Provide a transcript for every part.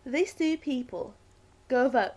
These two people. Go vote.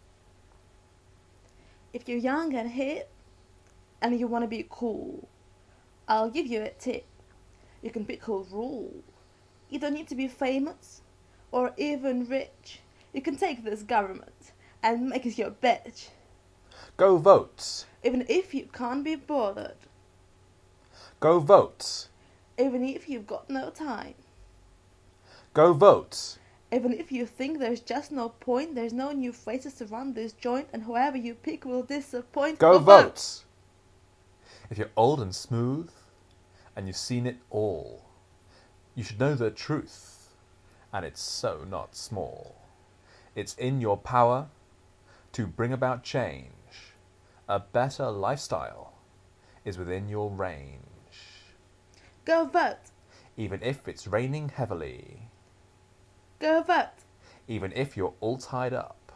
If you're young and hip and you want to be cool, I'll give you a tip. You can pick a rule. You don't need to be famous or even rich. You can take this government and make it your bitch. Go vote. Even if you can't be bothered. Go vote. Even if you've got no time. Go vote. Even if you think there's just no point, there's no new faces to run this joint, and whoever you pick will disappoint. Go vote. If you're old and smooth, and you've seen it all, you should know the truth, and it's so not small. It's in your power to bring about change. A better lifestyle is within your range. Go vote. Even if it's raining heavily. Go vote. Even if you're all tied up.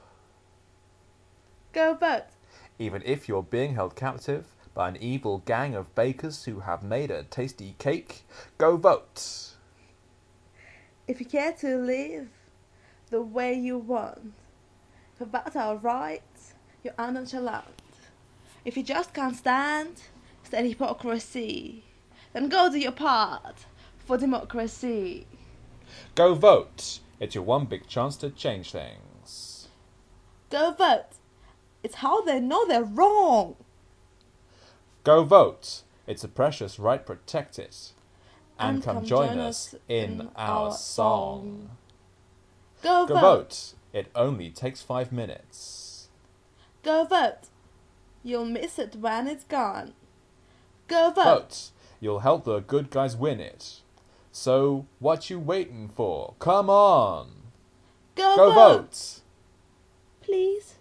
Go vote. Even if you're being held captive by an evil gang of bakers who have made a tasty cake, go vote. If you care to live the way you want, if about our rights, you're nonchalant. If you just can't stand hypocrisy, then go do your part for democracy. Go vote. It's your one big chance to change things. Go vote. It's how they know they're wrong. Go vote. It's a precious right protected. And come join us in our song. Go vote. It only takes 5 minutes. Go vote. You'll miss it when it's gone. Go vote. Vote. You'll help the good guys win it. So, what you waiting for? Come on! Go vote! Please.